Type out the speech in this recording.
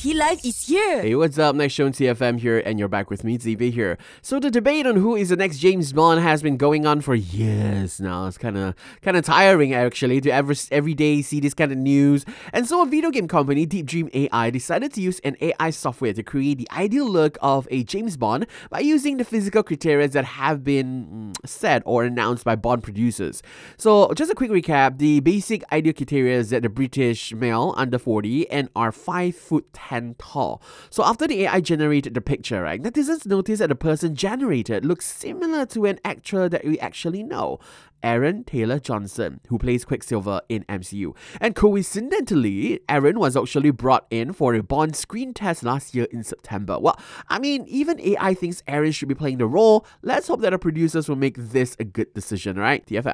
T Life is here. Hey, what's up? Next show on TFM here, and you're back with me, ZB here. So the debate on who is the next James Bond has been going on for years now. It's kind of tiring actually to every day see this kind of news. And so a video game company, Deep Dream AI, decided to use an AI software to create the ideal look of a James Bond by using the physical criteria that have been set or announced by Bond producers. So just a quick recap: the basic ideal criteria is that the British male under 40 and are 5'10" tall. So after the AI generated the picture, right, netizens noticed that the person generated looks similar to an actor that we actually know, Aaron Taylor Johnson, who plays Quicksilver in MCU. And coincidentally, Aaron was actually brought in for a Bond screen test last year in September. Well, I mean, even AI thinks Aaron should be playing the role. Let's hope that the producers will make this a good decision, right? TFM.